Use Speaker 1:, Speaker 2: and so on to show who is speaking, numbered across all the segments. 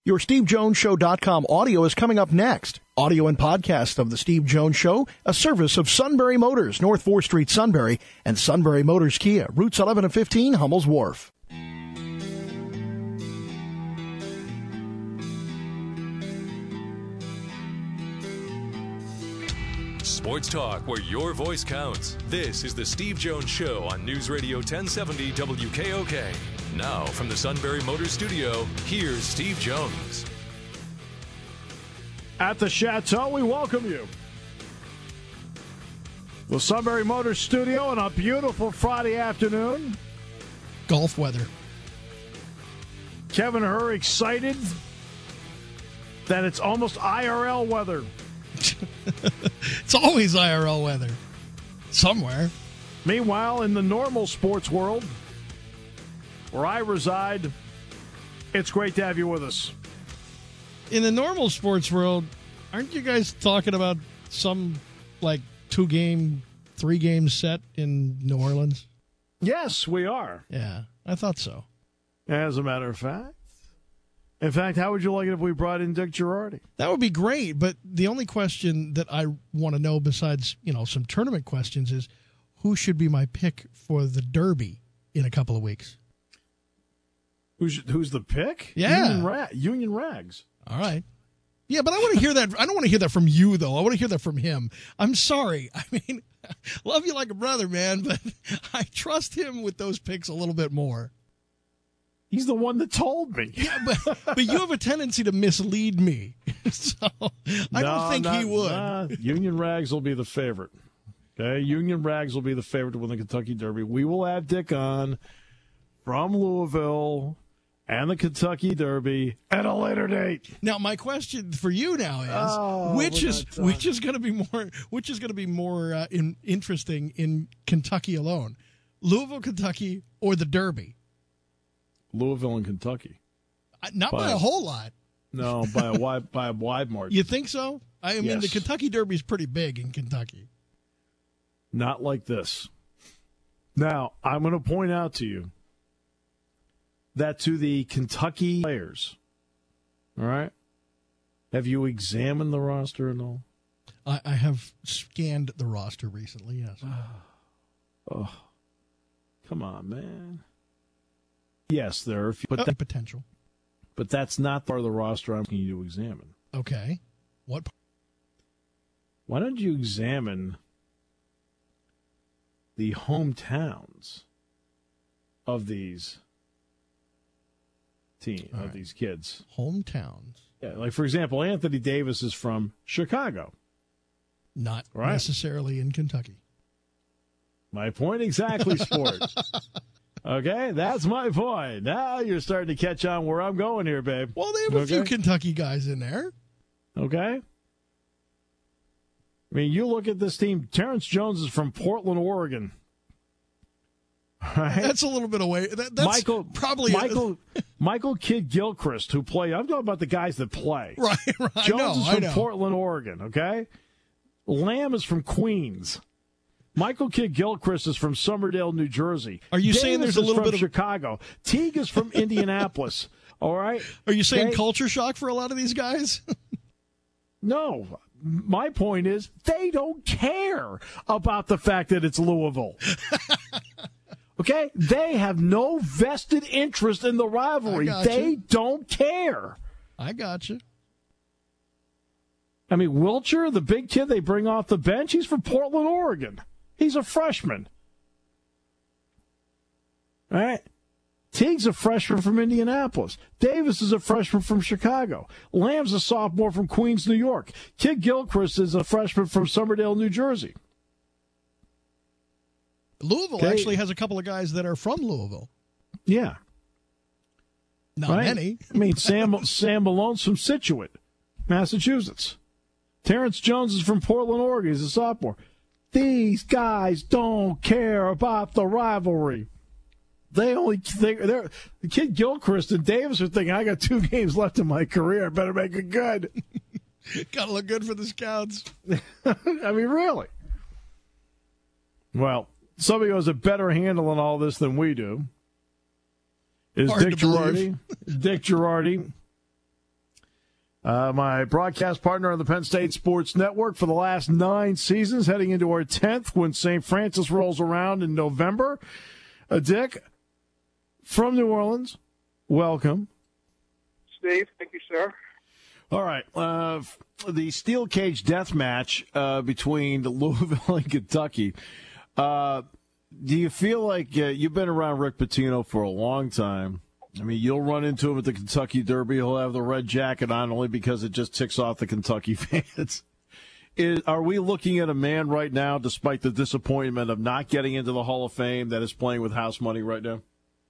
Speaker 1: Your SteveJonesShow.com audio is coming up next. Audio and podcast of The Steve Jones Show, a service of Sunbury Motors, North 4th Street, Sunbury, and Sunbury Motors Kia, routes 11 and 15, Hummel's Wharf.
Speaker 2: Sports talk where your voice counts. This is The Steve Jones Show on News Radio 1070 WKOK. Now, from the Sunbury Motors Studio, here's Steve Jones.
Speaker 3: At the Chateau, we welcome you. The Sunbury Motors Studio on a beautiful Friday afternoon.
Speaker 4: Golf weather.
Speaker 3: Kevin Hur excited that it's almost IRL weather.
Speaker 4: It's always IRL weather. Somewhere.
Speaker 3: Meanwhile, in the normal sports world, where I reside, it's great to have you with us.
Speaker 4: In the normal sports world, aren't you guys talking about some, 2-game, 3-game set in New Orleans?
Speaker 3: Yes, we are.
Speaker 4: Yeah, I thought so.
Speaker 3: As a matter of fact. In fact, how would you like it if we brought in Dick Girardi?
Speaker 4: That would be great, but the only question that I want to know besides, some tournament questions is who should be my pick for the Derby in a couple of weeks?
Speaker 3: Who's the pick?
Speaker 4: Yeah.
Speaker 3: Union Rags.
Speaker 4: All right. Yeah, but I want to hear that. I don't want to hear that from you, though. I want to hear that from him. I'm sorry. I mean, love you like a brother, man, but I trust him with those picks a little bit more.
Speaker 3: He's the one that told me.
Speaker 4: Yeah, but you have a tendency to mislead me. So I don't think he would.
Speaker 3: Union Rags will be the favorite. Okay? Union Rags will be the favorite to win the Kentucky Derby. We will have Dick on from Louisville and the Kentucky Derby at a later date.
Speaker 4: Now, my question for you now is, which is going to be more interesting in Kentucky alone, Louisville, Kentucky, or the Derby?
Speaker 3: Louisville and Kentucky.
Speaker 4: Not by a whole lot.
Speaker 3: No, by a wide margin.
Speaker 4: You think so? I mean,
Speaker 3: yes.
Speaker 4: The Kentucky Derby is pretty big in Kentucky.
Speaker 3: Not like this. Now, I'm going to point out to you that to the Kentucky players, all right, have you examined the roster and all?
Speaker 4: I have scanned the roster recently, yes.
Speaker 3: Oh, come on, man. Yes, there are a few, but
Speaker 4: potential.
Speaker 3: But that's not part of the roster I'm asking you to examine.
Speaker 4: Okay. What?
Speaker 3: Why don't you examine the hometowns of these these kids?
Speaker 4: Hometowns.
Speaker 3: Yeah, like, for example, Anthony Davis is from Chicago.
Speaker 4: Not necessarily in Kentucky.
Speaker 3: My point exactly, Sport. Okay, that's my point. Now you're starting to catch on where I'm going here, babe.
Speaker 4: Well, they have a few Kentucky guys in there.
Speaker 3: Okay. I mean, you look at this team. Terrence Jones is from Portland, Oregon. Right?
Speaker 4: That's a little bit away. That's
Speaker 3: Michael Kidd Gilchrist, who play. I'm talking about the guys that play.
Speaker 4: Right.
Speaker 3: Jones is from Portland, Oregon. Okay. Lamb is from Queens. Michael Kidd Gilchrist is from Somerdale, New Jersey.
Speaker 4: Are you saying there's a little bit of
Speaker 3: Chicago? Teague is from Indianapolis. All right.
Speaker 4: Are you saying culture shock for a lot of these guys?
Speaker 3: No. My point is they don't care about the fact that it's Louisville. Okay? They have no vested interest in the rivalry. They don't care.
Speaker 4: I got you.
Speaker 3: I mean, Wilcher, the big kid they bring off the bench, he's from Portland, Oregon. He's a freshman. All right? Teague's a freshman from Indianapolis. Davis is a freshman from Chicago. Lamb's a sophomore from Queens, New York. Kidd Gilchrist is a freshman from Somerdale, New Jersey.
Speaker 4: Louisville actually has a couple of guys that are from Louisville.
Speaker 3: Yeah.
Speaker 4: Not many.
Speaker 3: I mean, Sam Malone's from Scituate, Massachusetts. Terrence Jones is from Portland, Oregon. He's a sophomore. These guys don't care about the rivalry. They're the Kid Gilchrist and Davis are thinking, I got 2 games left in my career. I better make it good.
Speaker 4: Got to look good for the scouts.
Speaker 3: I mean, really. Well, somebody who has a better handle on all this than we do is Dick Girardi. Dick Girardi. My broadcast partner on the Penn State Sports Network for the last 9 seasons, heading into our 10th when St. Francis rolls around in November. Dick, from New Orleans, welcome.
Speaker 5: Steve, thank you, sir.
Speaker 3: All right. The steel cage death match between Louisville and Kentucky. Do you feel like you've been around Rick Pitino for a long time? I mean, you'll run into him at the Kentucky Derby. He'll have the red jacket on only because it just ticks off the Kentucky fans. Are we looking at a man right now, despite the disappointment of not getting into the Hall of Fame, that is playing with house money right now?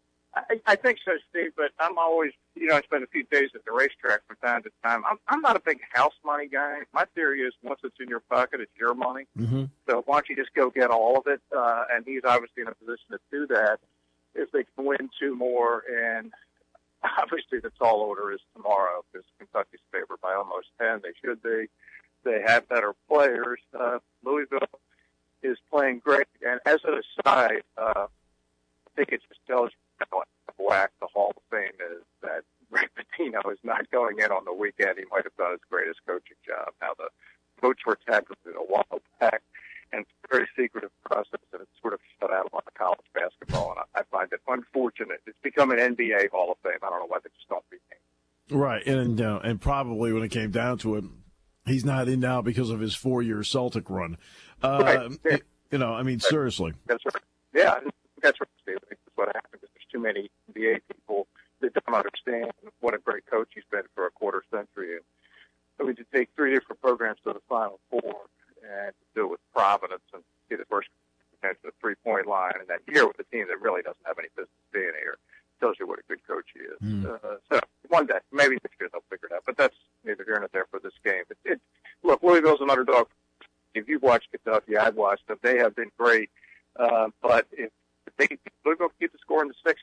Speaker 5: I think so, Steve, but I'm always, I spend a few days at the racetrack from time to time. I'm not a big house money guy. My theory is once it's in your pocket, it's your money.
Speaker 3: Mm-hmm.
Speaker 5: So why don't you just go get all of it? And he's obviously in a position to do that if they can win 2 more. And obviously the tall order is tomorrow because Kentucky's favored by almost 10. They should be. They have better players. Louisville is playing great. And as an aside, I think it just tells you how whack the Hall of Fame is that Rick Pitino is not going in on the weekend. He might have done his greatest coaching job. Now, the votes were tackled in a while back, and it's a very secretive process, and it's sort of shut out a lot of college basketball, and I find it unfortunate. It's become an NBA Hall of Fame. I don't know why they just don't rename it.
Speaker 3: Right, and probably when it came down to it, he's not in now because of his 4-year Celtic run.
Speaker 5: Right. Yeah.
Speaker 3: Seriously.
Speaker 5: That's right. Yeah, that's right, Steve. I think that's what happened. There's too many NBA people that don't understand what a great coach he's been for a quarter century. And so we did take 3 different programs to the Final Four and do it with Providence and get the first attention to the 3-point line. And that year with a team that really doesn't have any business being here tells you what a good coach he is. So one day, maybe this year they'll figure it out. But that's neither here nor there for this game. Look, Louisville's an underdog. If you've watched Kentucky, I've watched them. They have been great. But if Louisville can keep the score in the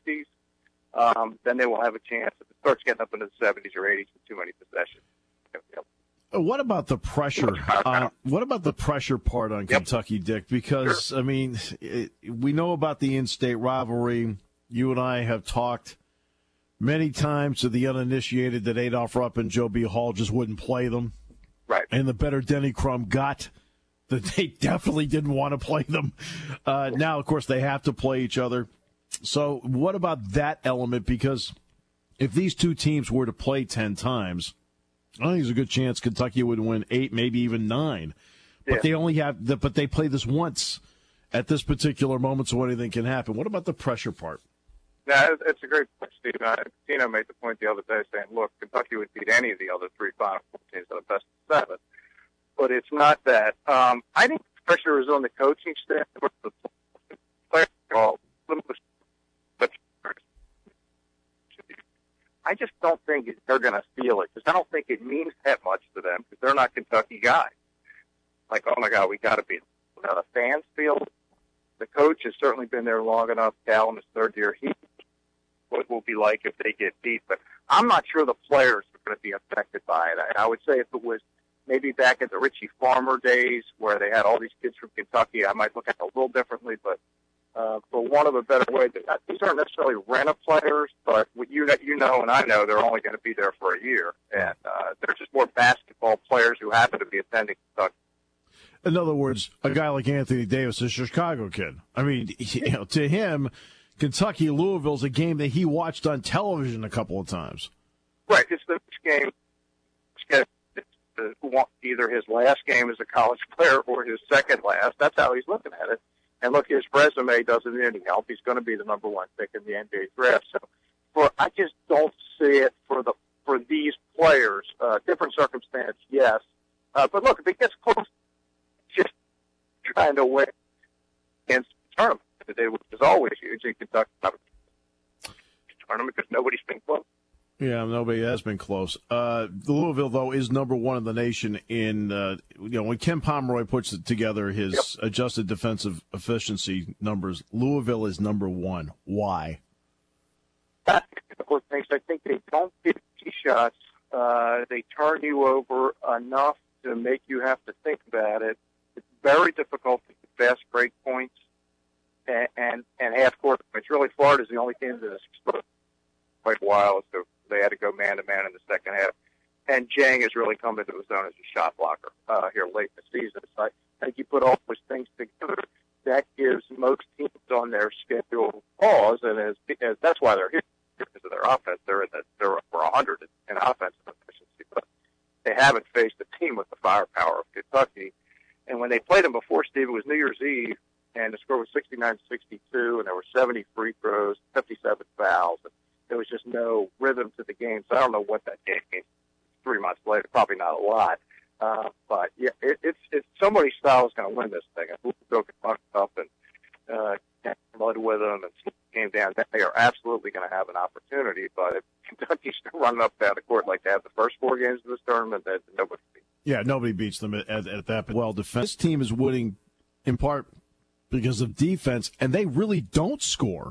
Speaker 5: 60s, then they will have a chance. If it starts getting up into the 70s or 80s with too many possessions.
Speaker 3: What about the pressure? What about the pressure part on Kentucky, Dick? Because, sure. We know about the in-state rivalry. You and I have talked many times to the uninitiated that Adolph Rupp and Joe B. Hall just wouldn't play them.
Speaker 5: Right.
Speaker 3: And the better Denny Crum got that they definitely didn't want to play them. Now, of course, they have to play each other. So what about that element? Because if these two teams were to play 10 times, I think there's a good chance Kentucky would win 8, maybe even 9. But they only have but they play this once at this particular moment, so anything can happen. What about the pressure part?
Speaker 5: Yeah, it's a great point, Steve. Tino made the point the other day saying, look, Kentucky would beat any of the other 3 Final Four teams at the best of 7. But it's not that. I think the pressure is on the coaching staff. The players all I just don't think they're going to feel it because I don't think it means that much to them because they're not Kentucky guys. Like, oh, my God, we got to beat them. Now, the fans feel it. The coach has certainly been there long enough. Cal in his 3rd year. He what it will be like if they get beat. But I'm not sure the players are going to be affected by it. I would say if it was maybe back at the Richie Farmer days where they had all these kids from Kentucky, I might look at it a little differently. But for want of a better way, these aren't necessarily rent-a players, but you know and I know they're only going to be there for a year. And they're just more basketball players who happen to be attending Kentucky.
Speaker 3: In other words, a guy like Anthony Davis is a Chicago kid. I mean, to him, Kentucky-Louisville's a game that he watched on television a couple of times.
Speaker 5: Right. It's the game. Either his last game as a college player or his second last. That's how he's looking at it. And look, his resume doesn't need any help. He's going to be the number 1 pick in the NBA draft. So, I just don't see it for these players. Different circumstance, yes. But look, if it gets close, just trying to win against the tournament, which is always huge in Kentucky tournament because nobody's been close.
Speaker 3: Yeah, nobody has been close. Louisville, though, is number 1 in the nation in, when Ken Pomeroy puts together his adjusted defensive efficiency numbers, Louisville is number 1. Why?
Speaker 5: That's a couple of things. I think they don't get key shots. They turn you over enough to make you have to think about it. It's very difficult to get fast break points and half-court points. Really, Florida's the only team that has exploded quite a while, so they had to go man-to-man in the second half. And Jang has really come into his own as a shot blocker here late in the season. So I think you put all those things together, that gives most teams on their schedule pause, and as that's why they're here, because of their offense. They're over 100 in offensive efficiency, but they haven't faced a team with the firepower of Kentucky. And when they played them before, Steve, it was New Year's Eve, and the score was 69-62, and there were 70 free throws, 57 fouls, and there was just no rhythm to the game. So I don't know what that game means 3 months later. Probably not a lot. But yeah, it's somebody's style is going to win this thing. If Louisville can buck up and blood with them and slow the game down, they are absolutely going to have an opportunity. But if Kentucky's running up down the court like they have the first 4 games of this tournament, then nobody beats them.
Speaker 6: Yeah, nobody beats them at that. Well, defense. This team is winning in part because of defense, and they really don't score.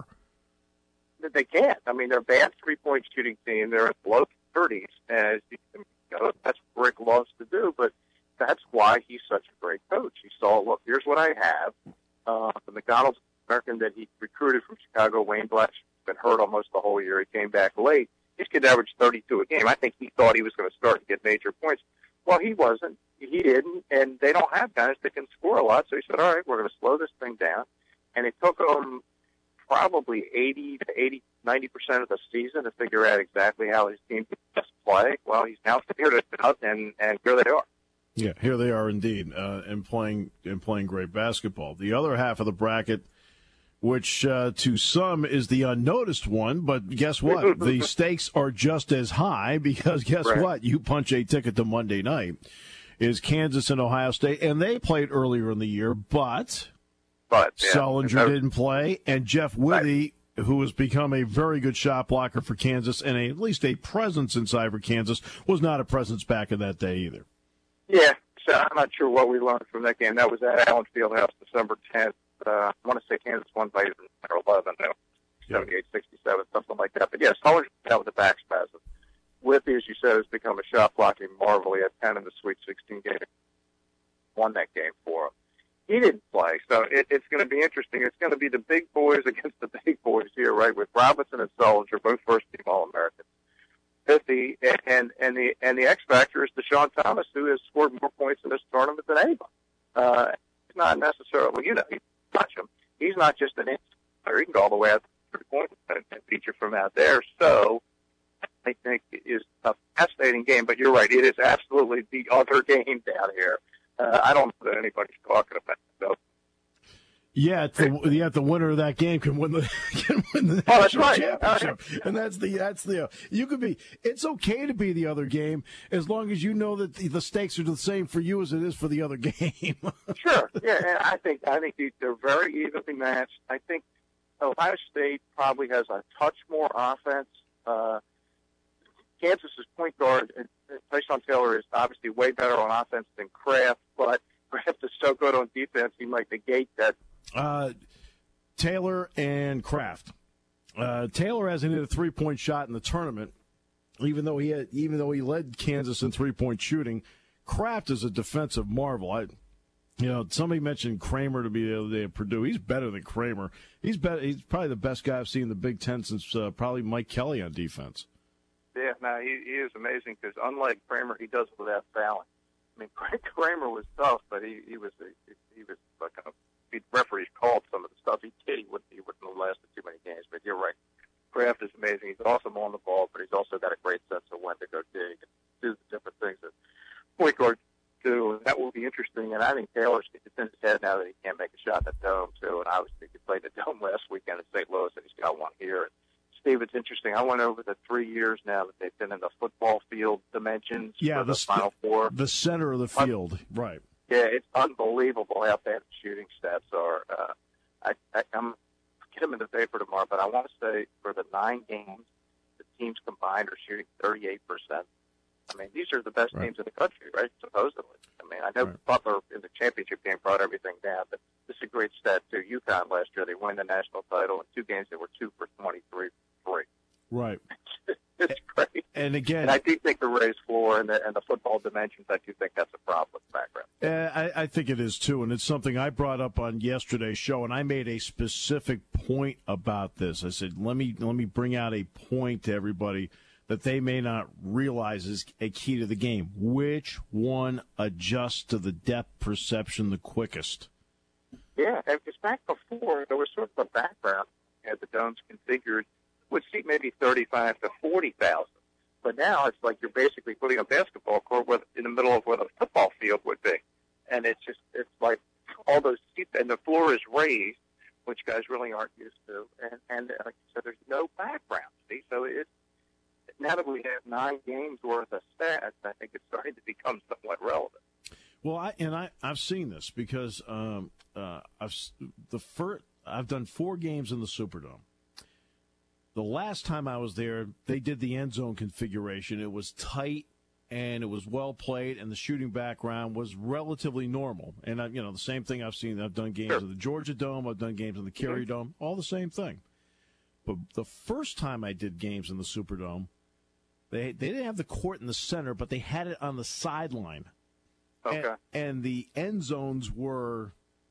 Speaker 5: They can't. I mean, they're a bad three-point shooting team. They're in the low 30s, and that's what Rick loves to do, but that's why he's such a great coach. He saw, look, here's what I have. The McDonald's American that he recruited from Chicago, Wayne Black's been hurt almost the whole year. He came back late. This kid averaged 32 a game. I think he thought he was going to start and get major points. Well, he wasn't. He didn't, and they don't have guys that can score a lot. So he said, all right, we're going to slow this thing down. And it took him probably 80 to 90% of the season to figure out exactly how his team could best play. Well, he's now figured it out, and here they are.
Speaker 6: Yeah, here they are indeed, and playing great basketball. The other half of the bracket, which to some is the unnoticed one, but guess what? The stakes are just as high because guess what? You punch a ticket to Monday night is Kansas and Ohio State, and they played earlier in the year, but Sullinger didn't play, and Jeff Withey, who has become a very good shot blocker for Kansas and at least a presence inside for Kansas, was not a presence back in that day either.
Speaker 5: Yeah, so I'm not sure what we learned from that game. That was at Allen Fieldhouse, December 10th. I want to say Kansas won by 11, 78-67, something like that. But yes, Sullinger out with a back spasm. Withey, as you said, has become a shot blocking marvel. He had 10 in the Sweet 16 game. Won that game for him. He didn't play, so it's going to be interesting. It's going to be the big boys against the big boys here, right? With Robinson and Sullinger, both first-team All-Americans. And the X factor is Deshaun Thomas, who has scored more points in this tournament than anybody. He's not necessarily, you watch him. He's not just an player. He can go all the way out to 3 points and feature from out there. So I think it is a fascinating game. But you're right, it is absolutely the other game down here. I don't know that anybody's talking about it, though.
Speaker 6: Yeah, the winner of that game can win the
Speaker 5: national
Speaker 6: championship, and that's the you could be. It's okay to be the other game as long as you know that the stakes are the same for you as it is for the other game.
Speaker 5: Sure, yeah, and I think they're very evenly matched. I think Ohio State probably has a touch more offense. Kansas's point guard, Tyshawn Taylor, is obviously way better on offense than Kraft, but Kraft is so good on defense, he might negate that.
Speaker 6: Taylor and Kraft. Taylor hasn't hit a 3-point shot in the tournament, even though he led Kansas in 3-point shooting. Kraft is a defensive marvel. Somebody mentioned Kramer to be the other day at Purdue. He's better than Kramer. He's probably the best guy I've seen in the Big Ten since probably Mike Kelly on defense.
Speaker 5: Yeah, no, he is amazing because unlike Kramer, he does it without fouling. I mean, Kramer was tough, but he was like the referees called some of the stuff he did. He wouldn't have lasted too many games. But you're right, Kraft is amazing. He's awesome on the ball, but he's also got a great sense of when to go dig and do the different things that point guards do. And that will be interesting. And I think Taylor's it's in his head now that he can't make a shot in the dome too. And obviously he played the dome last weekend in St. Louis, and he's got one here. And Steve, it's interesting. I went over the 3 years now that they've been in the football field dimensions for the Final Four.
Speaker 6: The center of the field, right.
Speaker 5: Yeah, it's unbelievable how bad the shooting stats are. I'm get them in the paper tomorrow, but I want to say for the 9 games, the teams combined are shooting 38%. I mean, these are the best teams in the country, right, supposedly. I mean, I know Butler in the championship game brought everything down, but this is a great stat, too. UConn last year, they won the national title. In 2 games, they were 2 for 23.
Speaker 6: Right.
Speaker 5: It's great.
Speaker 6: And again,
Speaker 5: and I do think the raised floor and the football dimensions, I do think that's a problem with the background.
Speaker 6: I think it is too, and it's something I brought up on yesterday's show, and I made a specific point about this. I said, let me bring out a point to everybody that they may not realize is a key to the game. Which one adjusts to the depth perception the quickest?
Speaker 5: Yeah, because back before, there was sort of a background had the domes configured would seat maybe 35 to 40,000. But now it's like you're basically putting a basketball court in the middle of what a football field would be. And it's like all those seats, and the floor is raised, which guys really aren't used to. And like you said, there's no background. See, so it's, now that we have 9 games worth of stats, I think it's starting to become somewhat relevant.
Speaker 6: Well, I've seen this because I've done 4 games in the Superdome. The last time I was there, they did the end zone configuration. It was tight and it was well played, and the shooting background was relatively normal. And the same thing I've seen. I've done games in the Georgia Dome. I've done games in the Kerry Dome. All the same thing. But the first time I did games in the Superdome, they didn't have the court in the center, but they had it on the sideline.
Speaker 5: Okay.
Speaker 6: And the end zones were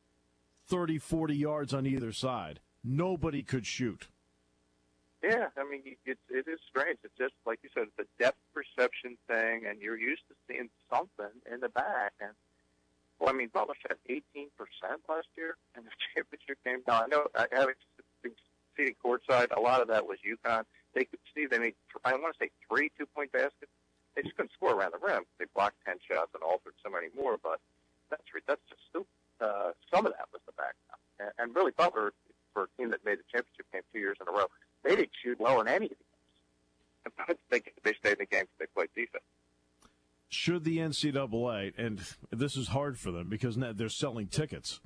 Speaker 6: 30, 40 yards on either side. Nobody could shoot.
Speaker 5: Yeah, I mean, it is strange. It's just, like you said, it's a depth perception thing, and you're used to seeing something in the back. And, well, I mean, Butler had 18% last year in the championship game. Now, I know, having been seating courtside, a lot of that was UConn. They could see they made, I want to say, 3 2-point baskets. They just couldn't score around the rim. They blocked 10 shots and altered so many more, but that's just stupid. Some of that was the background. And really, Butler, for a team that made the championship game 2 years in a row, they didn't shoot well in any of the games. But they stayed in the game because they played defense.
Speaker 6: Should the NCAA, and this is hard for them because they're selling tickets,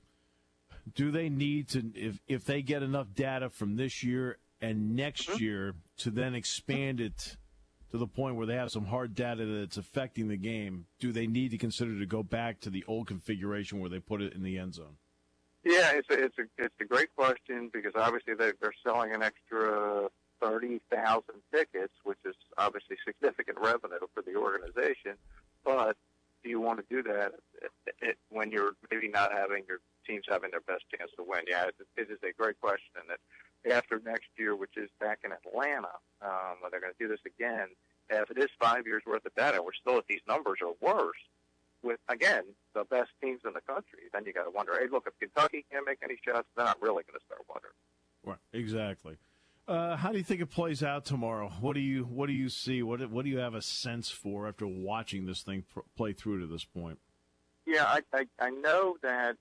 Speaker 6: do they need to, if they get enough data from this year and next year, to then expand it to the point where they have some hard data that's affecting the game, do they need to consider to go back to the old configuration where they put it in the end zone?
Speaker 5: Yeah, it's a great question because obviously they're selling an extra 30,000 tickets, which is obviously significant revenue for the organization. But do you want to do that when you're maybe not having your teams having their best chance to win? Yeah, it is a great question. And that after next year, which is back in Atlanta, when they're going to do this again, if it is 5 years worth of data, we're still at these numbers or worse with, again, the best teams in the country, then you got to wonder, hey, look, if Kentucky can't make any shots, then I'm really going to start wondering.
Speaker 6: Right, exactly. How do you think it plays out tomorrow? What do you see? What do you have a sense for after watching this thing play through to this point?
Speaker 5: Yeah, I know that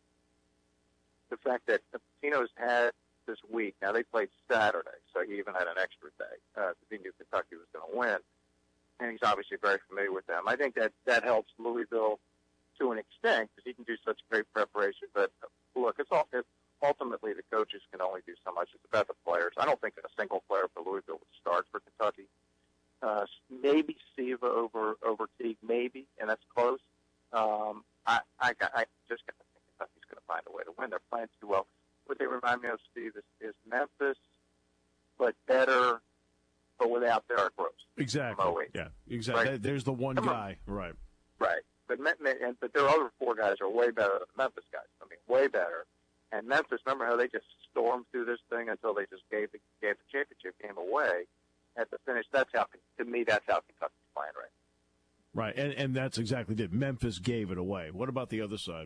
Speaker 5: the fact that Pitino's had this week, now they played Saturday, so he even had an extra day because he knew Kentucky was going to win. And he's obviously very familiar with them. I think that helps Louisville to an extent because he can do such great preparation. But look, it's ultimately the coaches can only do so much. It's about the players. I don't think that a single player for Louisville would start for Kentucky. Maybe Siva over Teague, maybe, and that's close. I just think Kentucky's going to find a way to win. They're playing too well. What they remind me of, Steve, is Memphis, but better, but without Derrick Rose.
Speaker 6: Exactly. Yeah, exactly. Right. There's the one guy. Right.
Speaker 5: Right. But their other 4 guys are way better than the Memphis guys. I mean, way better. And Memphis, remember how they just stormed through this thing until they just gave the championship game away at the finish? That's how Kentucky's playing right.
Speaker 6: Right, and that's exactly it. Memphis gave it away. What about the other side?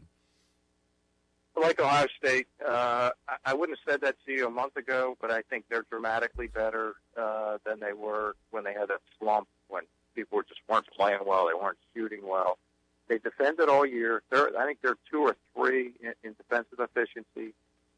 Speaker 5: Like Ohio State, I wouldn't have said that to you a month ago, but I think they're dramatically better than they were when they had that slump when people weren't playing well, they weren't shooting well. They defended all year. I think they're 2 or 3 in defensive efficiency.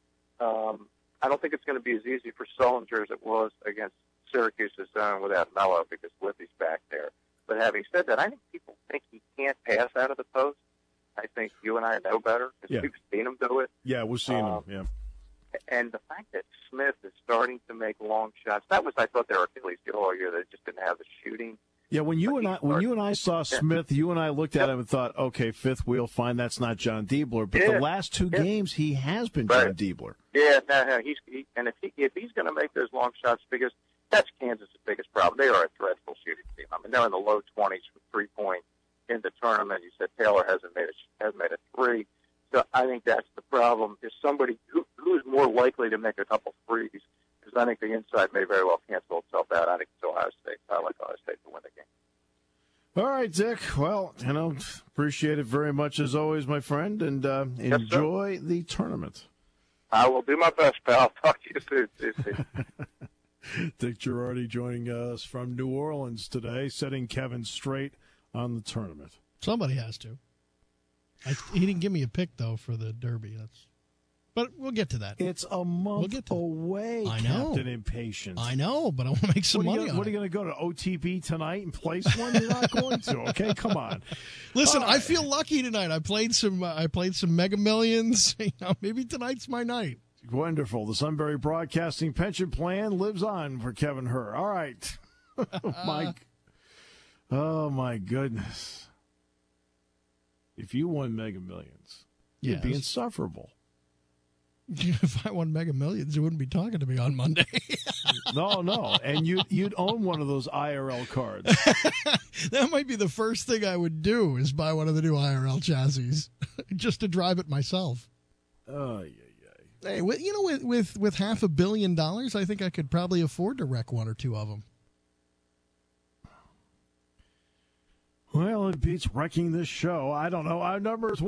Speaker 5: I don't think it's going to be as easy for Sullinger as it was against Syracuse's zone without Melo because Lippy's back there. But having said that, I think people think he can't pass out of the post. I think you and I know better because we've seen him do it.
Speaker 6: Yeah, we've seen him, yeah.
Speaker 5: And the fact that Smith is starting to make long shots, that was, I thought, their Achilles heel all year. They just didn't have the shooting.
Speaker 6: Yeah, when you and I saw Smith, you and I looked at him and thought, okay, fifth wheel, fine, that's not John Diebler. But the last 2 games, he has been John Diebler.
Speaker 5: Yeah, no, and if he's going to make those long shots, because that's Kansas' biggest problem. They are a dreadful shooting team. I mean, they're in the low 20s from 3-point in the tournament. You said Taylor hasn't made a 3. So I think that's the problem. Is somebody who's more likely to make a couple threes? Because I think the inside may very well cancel itself out. I think it's Ohio State. I like Ohio State to win the game.
Speaker 6: All right, Dick. Well, appreciate it very much as always, my friend, and enjoy the tournament.
Speaker 5: I will do my best, pal. Talk to you soon.
Speaker 6: Dick Girardi joining us from New Orleans today, setting Kevin straight on the tournament.
Speaker 4: Somebody has to. He didn't give me a pick, though, for the Derby. But we'll get to that.
Speaker 6: It's a month away,
Speaker 4: I know.
Speaker 6: Captain Impatience.
Speaker 4: I know, but I want to make some money on it.
Speaker 6: What are you going to go to OTB tonight and place one? You're not going to, okay? Come on.
Speaker 4: Listen, I feel lucky tonight. I played some Mega Millions. Maybe tonight's my night.
Speaker 6: Wonderful. The Sunbury Broadcasting pension plan lives on for Kevin Herr. All right. Oh, my goodness. If you won Mega Millions, you'd be insufferable.
Speaker 4: If I won Mega Millions, you wouldn't be talking to me on Monday.
Speaker 6: No. And you'd own one of those IRL cards.
Speaker 4: That might be the first thing I would do is buy one of the new IRL chassis just to drive it myself.
Speaker 6: Oh, yeah.
Speaker 4: Hey, with $500 million, I think I could probably afford to wreck one or two of them.
Speaker 6: Well, it beats wrecking this show. I don't know. Our number is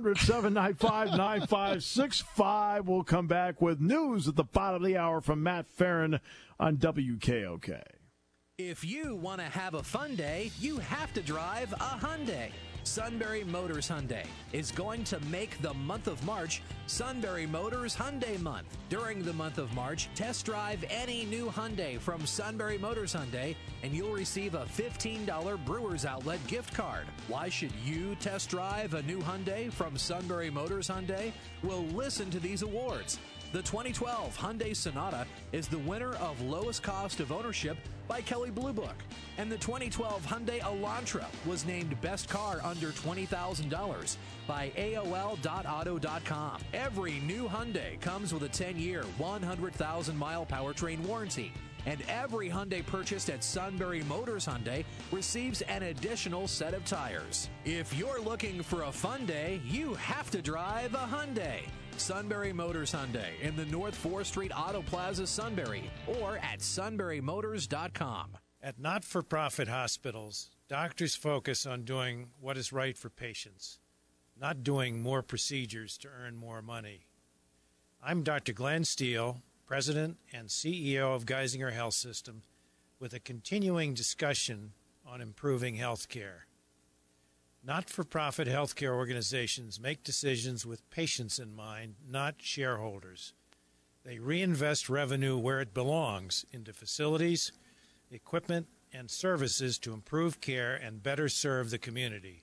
Speaker 6: 1-800-795-9565. We'll come back with news at the bottom of the hour from Matt Farron on WKOK.
Speaker 7: If you want to have a fun day, you have to drive a Hyundai. Sunbury Motors Hyundai is going to make the month of March Sunbury Motors Hyundai Month. During the month of March, test drive any new Hyundai from Sunbury Motors Hyundai, and you'll receive a $15 Brewers Outlet gift card. Why should you test drive a new Hyundai from Sunbury Motors Hyundai? Well, listen to these awards. The 2012 Hyundai Sonata is the winner of Lowest Cost of Ownership by Kelley Blue Book. And the 2012 Hyundai Elantra was named Best Car Under $20,000 by AOL.auto.com. Every new Hyundai comes with a 10-year, 100,000-mile powertrain warranty. And every Hyundai purchased at Sunbury Motors Hyundai receives an additional set of tires. If you're looking for a fun day, you have to drive a Hyundai. Sunbury Motors Hyundai in the North 4th Street Auto Plaza, Sunbury, or at sunburymotors.com.
Speaker 8: At not-for-profit hospitals, doctors focus on doing what is right for patients, not doing more procedures to earn more money. I'm Dr. Glenn Steele, President and CEO of Geisinger Health System, with a continuing discussion on improving health care. Not-for-profit healthcare organizations make decisions with patients in mind, not shareholders. They reinvest revenue where it belongs, into facilities, equipment, and services to improve care and better serve the community.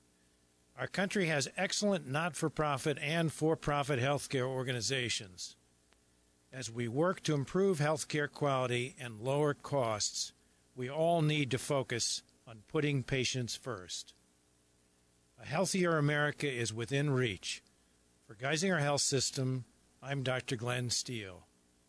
Speaker 8: Our country has excellent not-for-profit and for-profit healthcare organizations. As we work to improve healthcare quality and lower costs, we all need to focus on putting patients first. A healthier America is within reach. For Geisinger Health System, I'm Dr. Glenn Steele.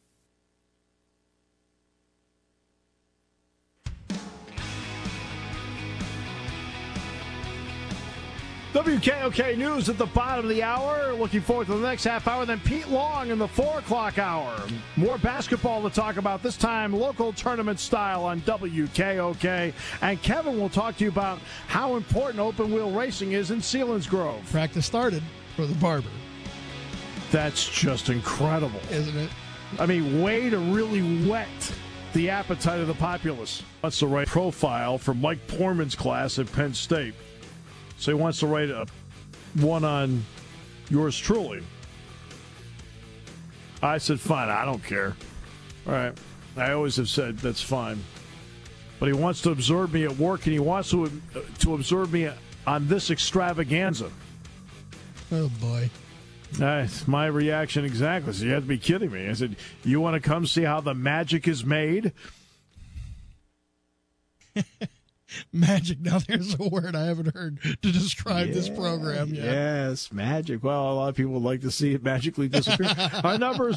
Speaker 6: WKOK News at the bottom of the hour. Looking forward to the next half hour. Then Pete Long in the 4 o'clock hour. More basketball to talk about, this time local tournament style on WKOK. And Kevin will talk to you about how important open wheel racing is in Selinsgrove.
Speaker 4: Practice started for the Barber.
Speaker 6: That's just incredible.
Speaker 4: Isn't it?
Speaker 6: I mean, way to really whet the appetite of the populace. That's the right profile for Mike Porman's class at Penn State. So he wants to write one on yours truly. I said, fine, I don't care. All right. I always have said that's fine. But he wants to observe me at work, and he wants to observe me on this extravaganza.
Speaker 4: Oh, boy.
Speaker 6: That's my reaction exactly. So you have to be kidding me. I said, you want to come see how the magic is made?
Speaker 4: Magic. Now there's a word I haven't heard to describe this program yet.
Speaker 6: Yes, magic. Well, a lot of people would like to see it magically disappear. Our number is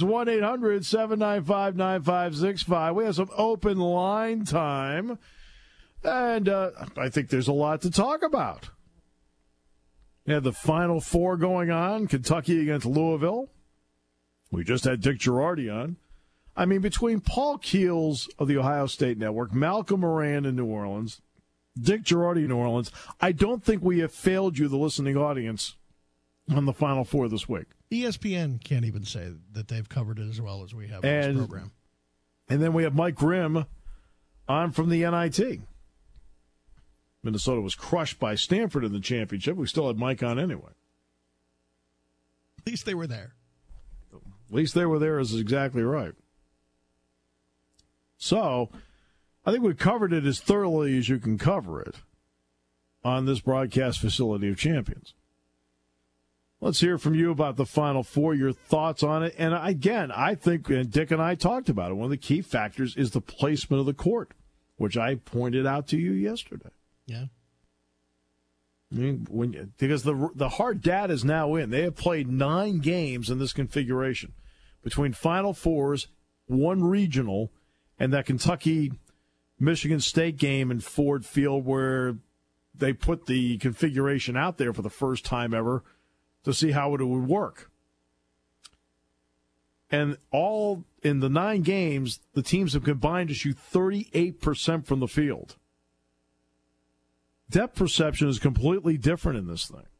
Speaker 6: 1-800-795-9565. We have some open line time, and I think there's a lot to talk about. We have the Final Four going on, Kentucky against Louisville. We just had Dick Girardi on. I mean, between Paul Keels of the Ohio State Network, Malcolm Moran in New Orleans, Dick Girardi in New Orleans, I don't think we have failed you, the listening audience, on the Final Four this week.
Speaker 4: ESPN can't even say that they've covered it as well as we have on this program.
Speaker 6: And then we have Mike Grimm on from the NIT. Minnesota was crushed by Stanford in the championship. We still had Mike on anyway.
Speaker 4: At least they were there.
Speaker 6: At least they were there is exactly right. So, I think we covered it as thoroughly as you can cover it on this broadcast facility of champions. Let's hear from you about the Final Four, your thoughts on it. And again, I think, and Dick and I talked about it, one of the key factors is the placement of the court, which I pointed out to you yesterday.
Speaker 4: Yeah.
Speaker 6: I mean, because the hard data is now in. They have played 9 games in this configuration between Final Fours, 1 regional, and that Kentucky-Michigan State game in Ford Field where they put the configuration out there for the first time ever to see how it would work. And all in the 9 games, the teams have combined to shoot 38% from the field. Depth perception is completely different in this thing.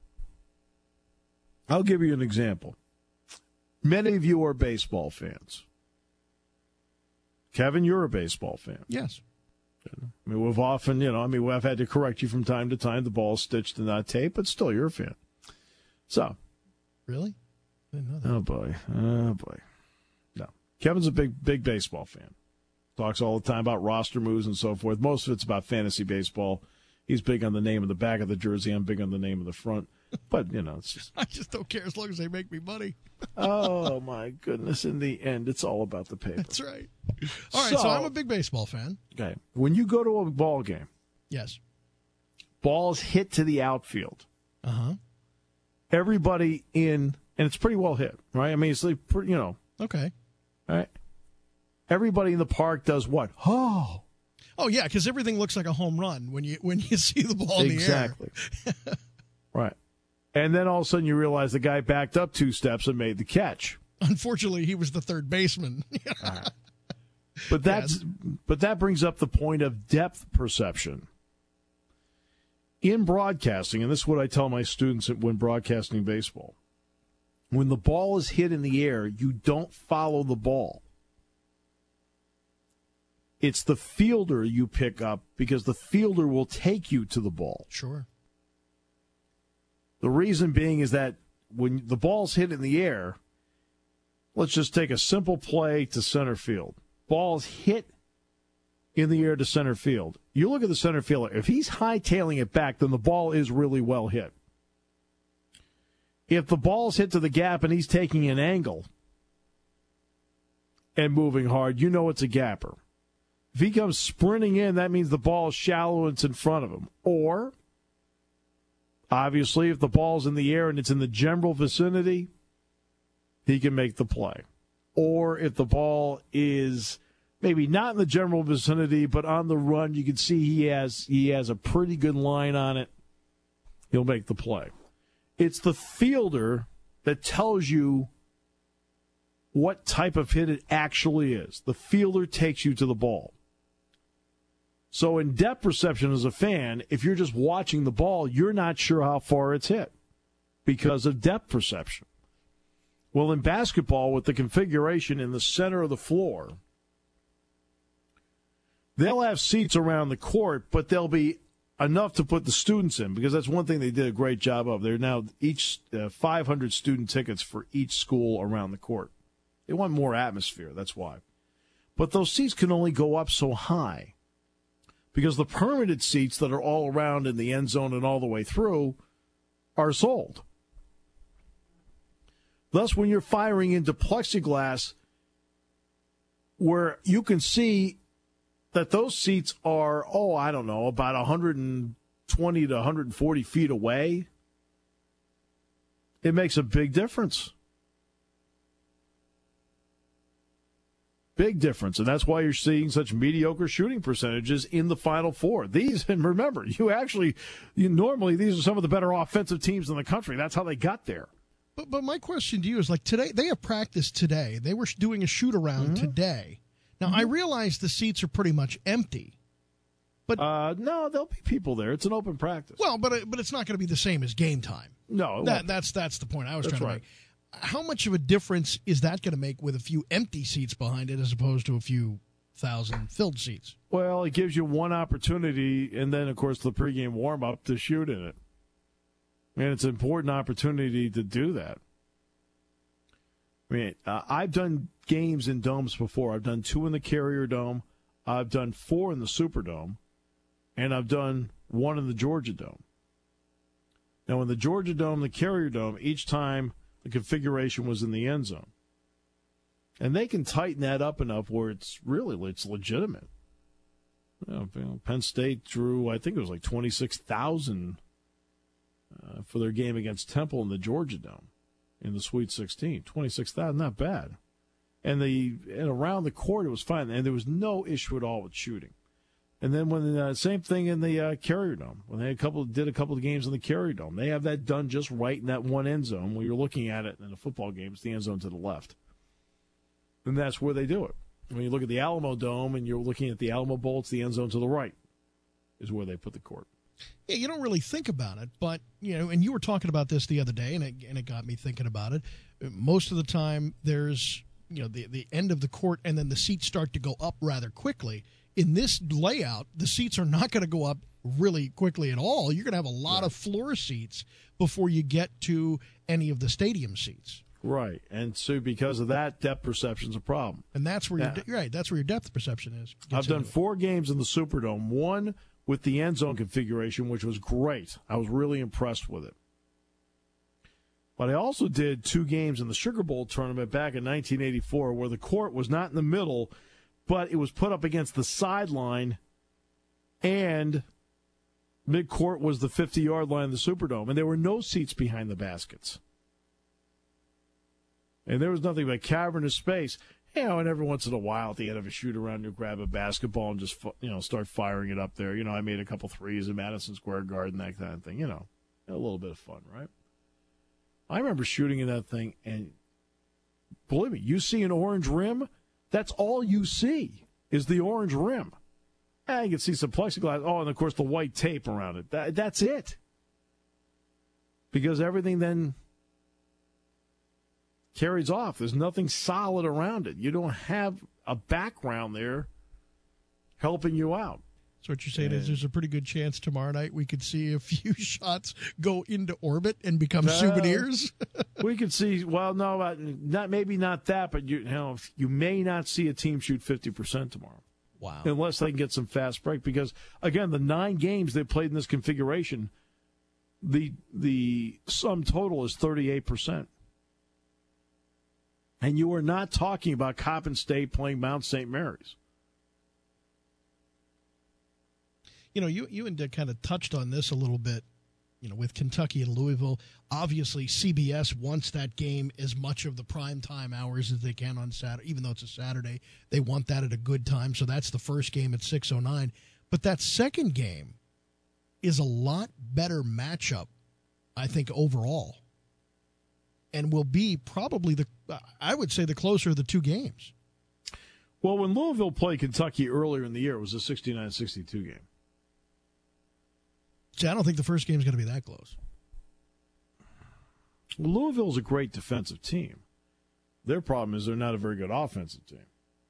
Speaker 6: I'll give you an example. Many of you are baseball fans. Kevin, you're a baseball fan.
Speaker 4: Yes.
Speaker 6: I mean, we've often, I've had to correct you from time to time. The ball's stitched in that tape, but still, you're a fan. So.
Speaker 4: Really? I didn't know that.
Speaker 6: Oh, boy. No. Kevin's a big baseball fan. Talks all the time about roster moves and so forth. Most of it's about fantasy baseball. He's big on the name of the back of the jersey. I'm big on the name of the front. But, it's just...
Speaker 4: I just don't care as long as they make me money.
Speaker 6: Oh, my goodness. In the end, it's all about the paper.
Speaker 4: That's right. All right, so I'm a big baseball fan.
Speaker 6: Okay. When you go to a ball game...
Speaker 4: Yes.
Speaker 6: Balls hit to the outfield.
Speaker 4: Uh-huh.
Speaker 6: Everybody in... And it's pretty well hit, right? I mean, it's like,
Speaker 4: Okay.
Speaker 6: All right. Everybody in the park does what?
Speaker 4: Oh, yeah, because everything looks like a home run when you see the ball in the air.
Speaker 6: Exactly. Right. And then all of a sudden you realize the guy backed up 2 steps and made the catch.
Speaker 4: Unfortunately, he was the third baseman.
Speaker 6: Right. But that brings up the point of depth perception. In broadcasting, and this is what I tell my students when broadcasting baseball, when the ball is hit in the air, you don't follow the ball. It's the fielder you pick up because the fielder will take you to the ball.
Speaker 4: Sure.
Speaker 6: The reason being is that when the ball's hit in the air, let's just take a simple play to center field. Ball's hit in the air to center field. You look at the center fielder. If he's hightailing it back, then the ball is really well hit. If the ball's hit to the gap and he's taking an angle and moving hard, it's a gapper. If he comes sprinting in, that means the ball is shallow and it's in front of him. Or, obviously, if the ball's in the air and it's in the general vicinity, he can make the play. Or if the ball is maybe not in the general vicinity, but on the run, you can see he has a pretty good line on it, he'll make the play. It's the fielder that tells you what type of hit it actually is. The fielder takes you to the ball. So in depth perception as a fan, if you're just watching the ball, you're not sure how far it's hit because of depth perception. Well, in basketball, with the configuration in the center of the floor, they'll have seats around the court, but they'll be enough to put the students in because that's one thing they did a great job of. They're now each 500 student tickets for each school around the court. They want more atmosphere, that's why. But those seats can only go up so high because the permanent seats that are all around in the end zone and all the way through are sold. Thus, when you're firing into plexiglass where you can see that those seats are, about 120 to 140 feet away, it makes a big difference. Big difference, and that's why you're seeing such mediocre shooting percentages in the Final Four. And remember, normally these are some of the better offensive teams in the country. That's how they got there.
Speaker 4: But my question to you is, like, today, they have practiced today. They were doing a shoot-around today. Now, I realize the seats are pretty much empty. But
Speaker 6: no, there'll be people there. It's an open practice.
Speaker 4: Well, but it's not going to be the same as game time.
Speaker 6: No.
Speaker 4: That's the point I was trying to make. How much of a difference is that going to make with a few empty seats behind it as opposed to a few thousand filled seats?
Speaker 6: Well, it gives you one opportunity, and then, of course, the pregame warm-up to shoot in it. And it's an important opportunity to do that. I mean, I've done games in domes before. I've done 2 in the Carrier Dome. I've done 4 in the Superdome. And I've done 1 in the Georgia Dome. Now, in the Georgia Dome, the Carrier Dome, each time the configuration was in the end zone. And they can tighten that up enough where it's legitimate. Penn State drew, I think it was like 26,000 for their game against Temple in the Georgia Dome in the Sweet 16. 26,000, not bad. And around the court, it was fine. And there was no issue at all with shooting. And then when same thing in the Carrier Dome, when they did a couple of games in the Carrier Dome, they have that done just right in that one end zone. When you're looking at it in a football game, it's the end zone to the left. And that's where they do it. When you look at the Alamo Dome and you're looking at the Alamo Bowl, it's the end zone to the right is where they put the court.
Speaker 4: Yeah, you don't really think about it, but, and you were talking about this the other day, and it got me thinking about it. Most of the time, there's, the end of the court, and then the seats start to go up rather quickly. In this layout, the seats are not going to go up really quickly at all. You're going to have a lot of floor seats before you get to any of the stadium seats.
Speaker 6: Right, and so because of that, depth perception's a problem.
Speaker 4: And that's where you're right. That's where your depth perception is.
Speaker 6: I've done 4 games in the Superdome. 1 with the end zone configuration, which was great. I was really impressed with it. But I also did 2 games in the Sugar Bowl tournament back in 1984, where the court was not in the middle, but it was put up against the sideline, and midcourt was the 50-yard line of the Superdome, and there were no seats behind the baskets. And there was nothing but cavernous space. And every once in a while at the end of a shoot-around, you'll grab a basketball and just, start firing it up there. I made a couple threes in Madison Square Garden, that kind of thing. A little bit of fun, right? I remember shooting in that thing, and believe me, you see an orange rim, that's all you see is the orange rim. And you can see some plexiglass. Oh, and, of course, the white tape around it. That's it. Because everything then carries off. There's nothing solid around it. You don't have a background there helping you out.
Speaker 4: So what you're saying is there's a pretty good chance tomorrow night we could see a few shots go into orbit and become souvenirs?
Speaker 6: We could see, well, no, maybe not that, but you may not see a team shoot 50% tomorrow.
Speaker 4: Wow.
Speaker 6: Unless they can get some fast break. Because, again, the 9 games they played in this configuration, the sum total is 38%. And you are not talking about Coppin State playing Mount St. Mary's.
Speaker 4: You and Dick kind of touched on this a little bit, with Kentucky and Louisville. Obviously, CBS wants that game as much of the primetime hours as they can on Saturday, even though it's a Saturday. They want that at a good time, so that's the first game at 6:09. But that second game is a lot better matchup, I think, overall. And will be probably I would say the closer of the 2 games.
Speaker 6: Well, when Louisville played Kentucky earlier in the year, it was a 69-62 game.
Speaker 4: See, I don't think the first game is going to be that close.
Speaker 6: Louisville's a great defensive team. Their problem is they're not a very good offensive team.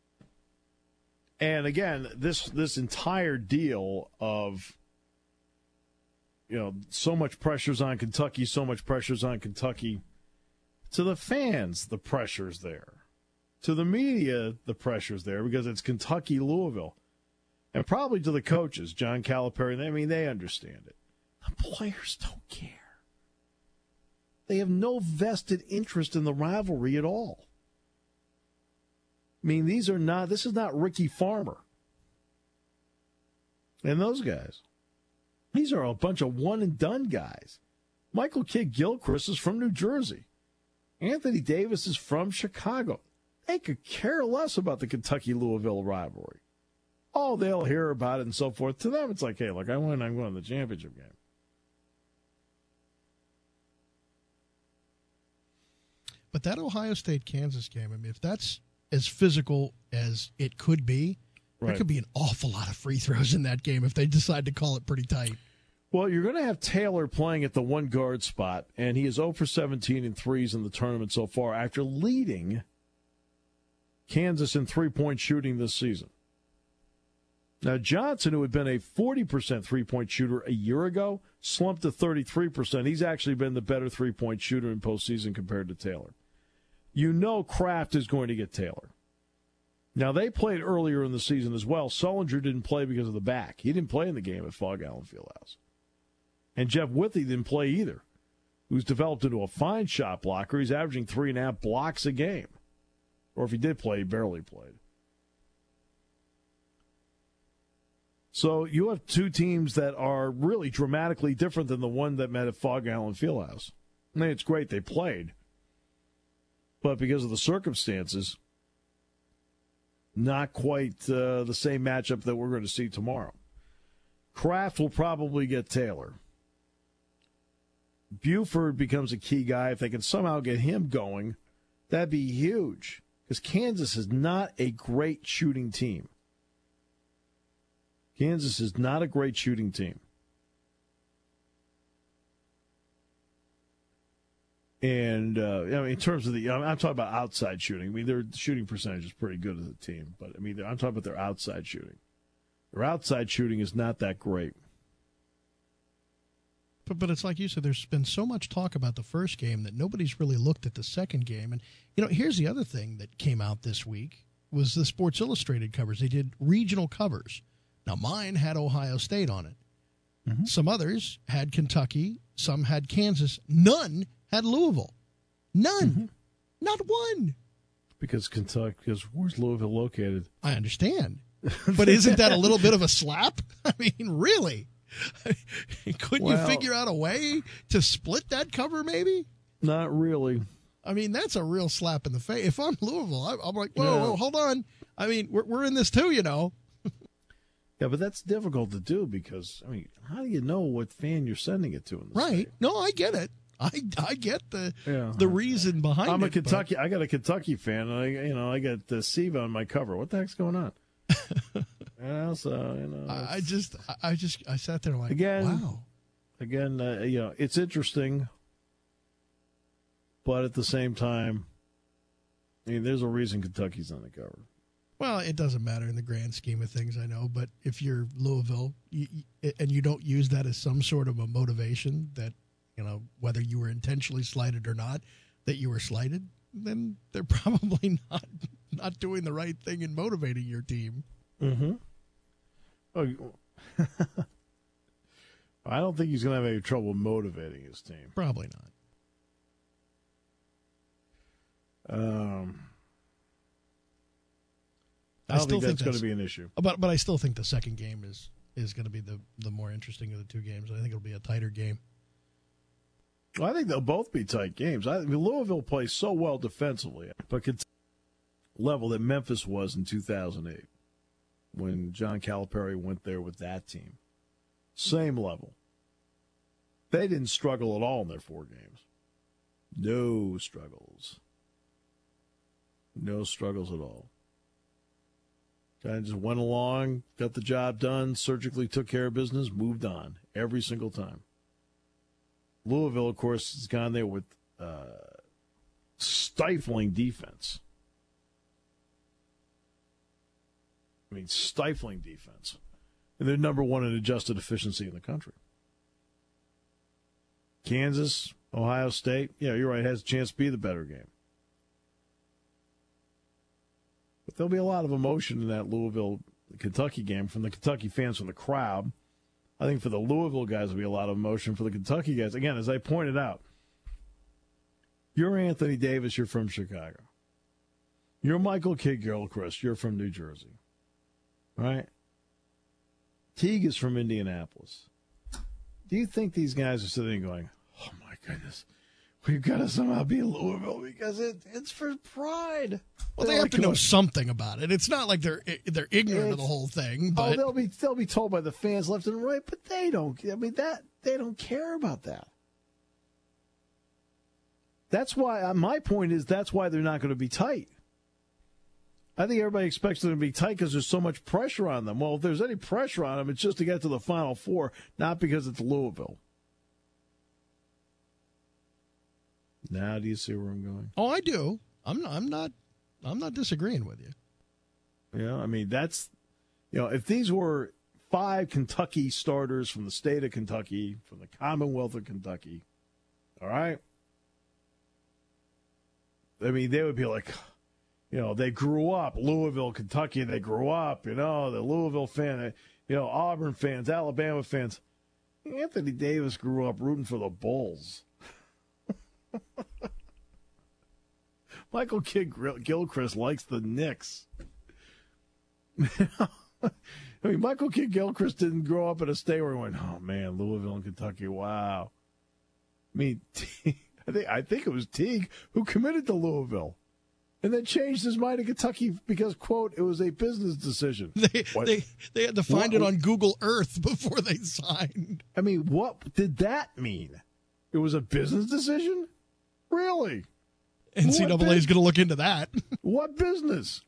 Speaker 6: And again, this entire deal of, so much pressure's on Kentucky, to the fans, the pressure's there. To the media, the pressure's there because it's Kentucky-Louisville. And probably to the coaches, John Calipari, they understand it. The players don't care. They have no vested interest in the rivalry at all. This is not Ricky Farmer. And those guys. These are a bunch of one-and-done guys. Michael Kidd-Gilchrist is from New Jersey. Anthony Davis is from Chicago. They could care less about the Kentucky-Louisville rivalry. Oh, they'll hear about it and so forth. To them, it's like, hey, look, I'm going to the championship game.
Speaker 4: But that Ohio State-Kansas game, I mean, if that's as physical as it could be, there could be an awful lot of free throws in that game if they decide to call it pretty tight.
Speaker 6: Well, you're going to have Taylor playing at the one guard spot, and he is 0 for 17 in threes in the tournament so far after leading Kansas in three-point shooting this season. Now, Johnson, who had been a 40% three-point shooter a year ago, slumped to 33%. He's actually been the better three-point shooter in postseason compared to Taylor. You know Kraft is going to get Taylor. Now, they played earlier in the season as well. Sullinger didn't play because of the back. He didn't play in the game at Fog Allen Fieldhouse. And Jeff Withey didn't play either, who's developed into a fine shot blocker. He's averaging 3.5 blocks a game. Or if he did play, he barely played. So you have two teams that are really dramatically different than the one that met at Fog Allen Fieldhouse. I mean, it's great they played. But because of the circumstances, not quite the same matchup that we're going to see tomorrow. Kraft will probably get Taylor. Buford becomes a key guy. If they can somehow get him going, that'd be huge. Because Kansas is not a great shooting team. Kansas is not a great shooting team. And in terms of I'm talking about outside shooting. I mean, their shooting percentage is pretty good as a team. But, I mean, I'm talking about their outside shooting. Their outside shooting is not that great.
Speaker 4: But it's like you said, there's been so much talk about the first game that nobody's really looked at the second game. And, here's the other thing that came out this week was the Sports Illustrated covers. They did regional covers. Now, mine had Ohio State on it. Mm-hmm. Some others had Kentucky. Some had Kansas. None had Louisville. None. Mm-hmm. Not one.
Speaker 6: Because where's Louisville located?
Speaker 4: I understand. But isn't that a little bit of a slap? I mean, really? Couldn't you figure out a way to split that cover, maybe?
Speaker 6: Not really.
Speaker 4: I mean, that's a real slap in the face. If I'm Louisville, I'm like, whoa, hold on. I mean, we're in this too,
Speaker 6: Yeah, but that's difficult to do because, I mean, how do you know what fan you're sending it to in the state?
Speaker 4: No, I get it. I get the reason behind
Speaker 6: I'm
Speaker 4: it.
Speaker 6: I got a Kentucky fan, and I got Siva on my cover. What the heck's going on? I sat there like, wow. Again, it's interesting, but at the same time, I mean, there's a reason Kentucky's on the cover.
Speaker 4: Well, it doesn't matter in the grand scheme of things, I know, but if you're Louisville and you don't use that as some sort of a motivation that, whether you were intentionally slighted or not, that you were slighted, then they're probably not doing the right thing in motivating your team.
Speaker 6: Mm-hmm. Oh, I don't think he's going to have any trouble motivating his team.
Speaker 4: Probably not.
Speaker 6: I don't think that's going to be an issue.
Speaker 4: But I still think the second game is going to be the more interesting of the two games. I think it'll be a tighter game.
Speaker 6: Well, I think they'll both be tight games. Louisville plays so well defensively, but level that Memphis was in 2008 when John Calipari went there with that team. Same level. They didn't struggle at all in their 4 games. No struggles. No struggles at all. Kind of just went along, got the job done, surgically took care of business, moved on every single time. Louisville, of course, has gone there with stifling defense. I mean, stifling defense. And they're number 1 in adjusted efficiency in the country. Kansas, Ohio State, yeah, you're right, has a chance to be the better game. But there'll be a lot of emotion in that Louisville-Kentucky game from the Kentucky fans, from the crowd. I think for the Louisville guys, there'll be a lot of emotion. For the Kentucky guys, again, as I pointed out, you're Anthony Davis, you're from Chicago. You're Michael Kidd-Gilchrist, you're from New Jersey. Right? Teague is from Indianapolis. Do you think these guys are sitting going, oh, my goodness, we've got to somehow be Louisville because it's for pride?
Speaker 4: Well, they have to know something about it. It's not like they're ignorant of the whole thing. But
Speaker 6: they'll be told by the fans left and right, but they don't. I mean, they don't care about that.
Speaker 3: That's why my point is that's why they're not going to be tight. I think everybody expects them to be tight because there's so much pressure on them. Well, if there's any pressure on them, it's just to get to the Final Four, not because it's Louisville. Now, do you see where I'm going?
Speaker 4: Oh, I do. I'm not disagreeing with you.
Speaker 3: Yeah, I mean, that's, if these were 5 Kentucky starters from the state of Kentucky, from the Commonwealth of Kentucky, all right? I mean, they would be like, they grew up, Louisville, Kentucky, they grew up, the Louisville fan, Auburn fans, Alabama fans. Anthony Davis grew up rooting for the Bulls. Michael Kidd-Gilchrist likes the Knicks. I mean, Michael Kidd-Gilchrist didn't grow up in a state where he went, oh, man, Louisville and Kentucky, wow. I mean, I think it was Teague who committed to Louisville and then changed his mind to Kentucky because, quote, it was a business decision.
Speaker 4: They had to find it on Google Earth before they signed.
Speaker 3: I mean, what did that mean? It was a business decision? Really?
Speaker 4: NCAA is going to look into that.
Speaker 3: What business?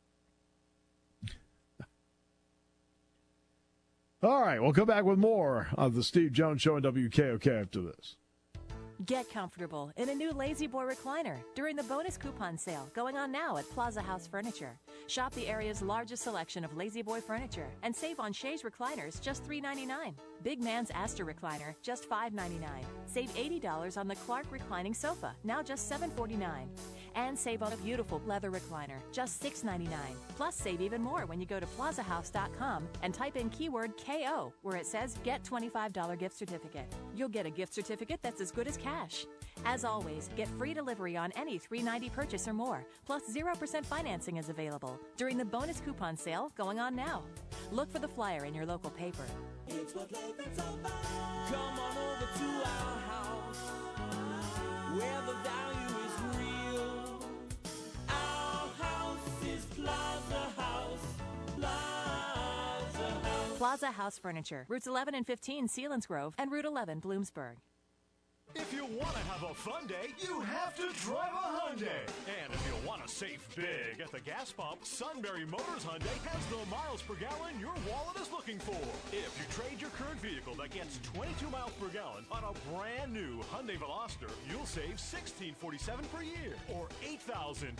Speaker 3: All right, we'll come back with more of the Steve Jones Show on WKOK after this.
Speaker 9: Get comfortable in a new Lazy Boy recliner during the bonus coupon sale going on now at Plaza House Furniture. Shop the area's largest selection of Lazy Boy furniture and save on Shays recliners just $3.99. Big Man's Astor recliner just $5.99. Save $80 on the Clark reclining sofa, now just $7.49. And save on a beautiful leather recliner, just $6.99. Plus save even more when you go to plazahouse.com and type in keyword KO where it says get $25 gift certificate. You'll get a gift certificate that's as good as cash. As always, get free delivery on any $3.90 purchase or more, plus 0% financing is available during the bonus coupon sale going on now. Look for the flyer in your local paper.
Speaker 10: It's what life is about. Come on over to our house, where the value is real. Our house is Plaza House. Plaza House.
Speaker 9: Plaza House Furniture, Routes 11 and 15, Selinsgrove, and Route 11, Bloomsburg.
Speaker 11: If you want to have a fun day, you have to drive a Hyundai. And if you want to save big at the gas pump, Sunbury Motors Hyundai has the miles per gallon your wallet is looking for. If you trade your current vehicle that gets 22 miles per gallon on a brand new Hyundai Veloster, you'll save $1,647 per year, or $8,236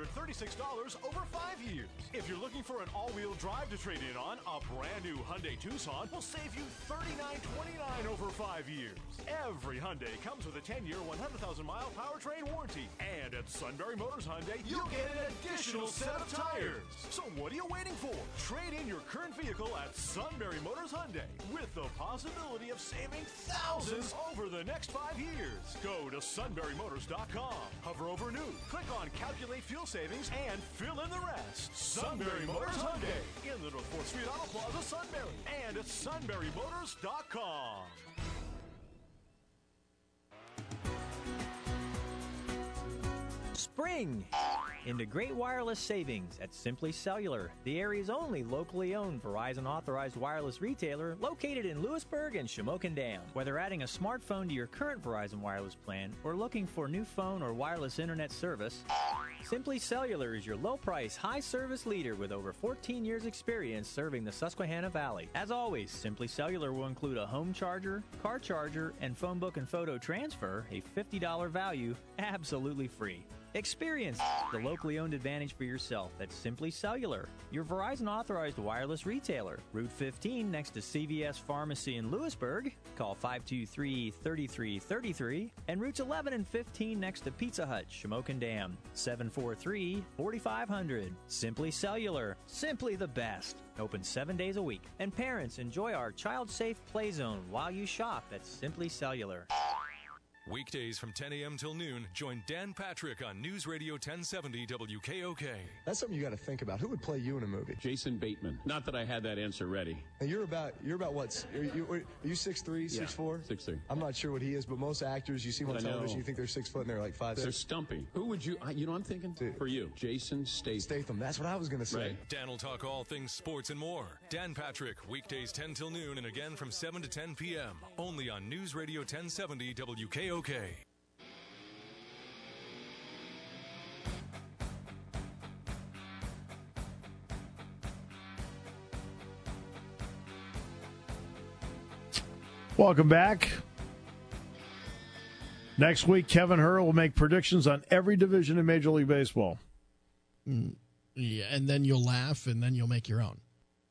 Speaker 11: over 5 years. If you're looking for an all-wheel drive to trade in on, a brand new Hyundai Tucson will save you $39.29 over 5 years. Every Hyundai comes with a 10-year, 100,000-mile powertrain warranty. And at Sunbury Motors Hyundai, you'll get an additional set of tires. So what are you waiting for? Trade in your current vehicle at Sunbury Motors Hyundai with the possibility of saving thousands over the next 5 years. Go to sunburymotors.com, hover over new, click on Calculate Fuel Savings, and fill in the rest. Sunbury Motors Hyundai in the North 4th Street Auto Plaza, Sunbury, and at sunburymotors.com.
Speaker 12: Spring into great wireless savings at Simply Cellular, the area's only locally owned Verizon authorized wireless retailer located in Lewisburg and Shamokin Dam. Whether adding a smartphone to your current Verizon wireless plan or looking for new phone or wireless internet service, Simply Cellular is your low-price, high-service leader with over 14 years' experience serving the Susquehanna Valley. As always, Simply Cellular will include a home charger, car charger, and phone book and photo transfer, a $50 value, absolutely free. Experience the locally owned advantage for yourself at Simply Cellular, your Verizon authorized wireless retailer. Route 15 next to CVS Pharmacy in Lewisburg. Call 523-3333. And routes 11 and 15 next to Pizza Hut, Shamokin Dam. 743-4500. Simply Cellular. Simply the best. Open 7 days a week. And parents, enjoy our child-safe play zone while you shop at Simply Cellular.
Speaker 2: Weekdays from 10 a.m. till noon, join Dan Patrick on News Radio 1070 WKOK.
Speaker 13: That's something you got to think about. Who would play you in a movie?
Speaker 14: Jason Bateman. Not that I had that answer ready.
Speaker 13: And you're about what? Are you 6'3", 6'4"?
Speaker 14: 6'3".
Speaker 13: I'm not sure what he is, but most actors you see them on television, you think they're 6 foot and they're like 5'6".
Speaker 14: They're stumpy. Who would you? You know, I'm thinking for you, Jason Statham.
Speaker 13: That's what I was going to say.
Speaker 2: Right. Dan will talk all things sports and more. Dan Patrick, weekdays 10 till noon, and again from 7 to 10 p.m. Only on News Radio 1070 WKOK.
Speaker 6: Welcome back. Next week, Kevin Hur will make predictions on every division in Major League Baseball.
Speaker 4: Yeah, and then you'll laugh, and then you'll make your own.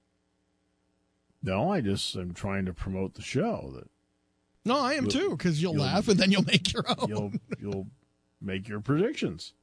Speaker 6: No, I just am trying to promote the show.
Speaker 4: No, I am too, because you'll laugh, and then you'll make your own.
Speaker 6: You'll make your predictions.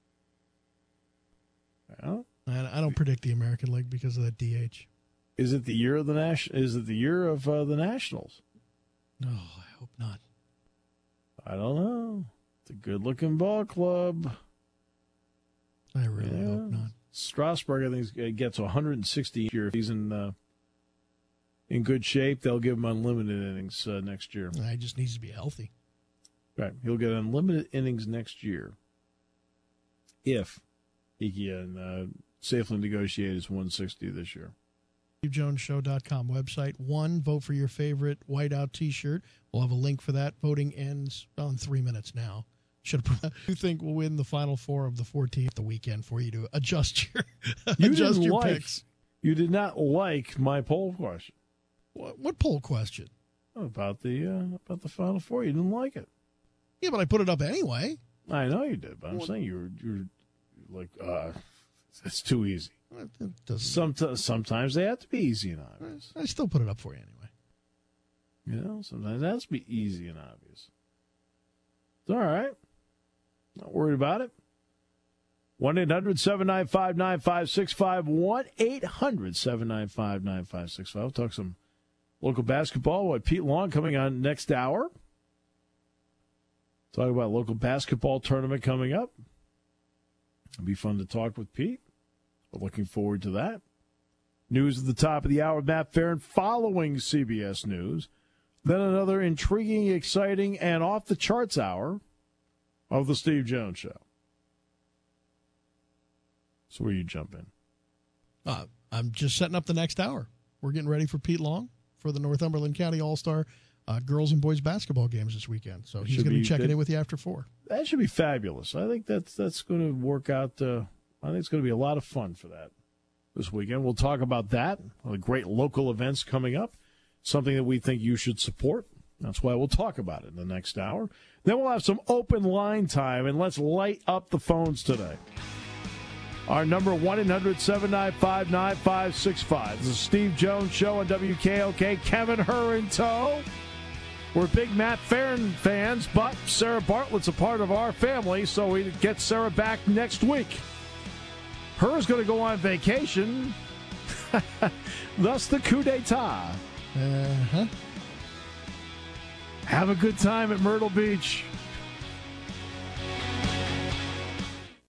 Speaker 6: Yeah.
Speaker 4: I don't predict the American League because of that DH.
Speaker 6: Is it the year of the Is it the year of the Nationals?
Speaker 4: No, I hope not.
Speaker 6: I don't know. It's a good-looking ball club.
Speaker 4: I really hope not.
Speaker 6: Strasburg, I think, gets 160 here. If he's in good shape, they'll give him unlimited innings next year.
Speaker 4: He just needs to be healthy.
Speaker 6: Right. He'll get unlimited innings next year if he can safely negotiate his 160 this year.
Speaker 4: SteveJonesShow.com website. Vote for your favorite whiteout T-shirt. We'll have a link for that. Voting ends in 3 minutes now. Who you think will win the Final Four of the 14th the weekend for you to adjust your picks?
Speaker 6: You did not like my poll question.
Speaker 4: What poll question?
Speaker 6: About the Final Four. You didn't like it.
Speaker 4: Yeah, but I put it up anyway.
Speaker 6: I know you did, but I'm saying you're like, it's too easy. Sometimes they have to be easy and obvious.
Speaker 4: I still put it up for you anyway.
Speaker 6: Sometimes it has to be easy and obvious. It's all right. Not worried about it. 1-800-795-9565. 1-800-795-9565. We'll talk some local basketball with Pete Long coming on next hour. Talk about local basketball tournament coming up. It'll be fun to talk with Pete. We're looking forward to that. News at the top of the hour, Matt Farron following CBS News. Then another intriguing, exciting, and off-the-charts hour of the Steve Jones Show. So where you jump in?
Speaker 4: I'm just setting up the next hour. We're getting ready for Pete Long for the Northumberland County All-Star girls and boys basketball games this weekend. So he's going to be checking in with you after 4.
Speaker 6: That should be fabulous. I think that's going to work out. I think it's going to be a lot of fun for that this weekend. We'll talk about that. The great local events coming up. Something that we think you should support. That's why we'll talk about it in the next hour. Then we'll have some open line time, and let's light up the phones today. Our number 1-800-795-9565. This is the Steve Jones Show on WKOK. Kevin Hur in tow. We're big Matt Farron fans, but Sarah Bartlett's a part of our family, so we get Sarah back next week. Hur's going to go on vacation. Thus the coup d'etat.
Speaker 4: Uh-huh.
Speaker 6: Have a good time at Myrtle Beach.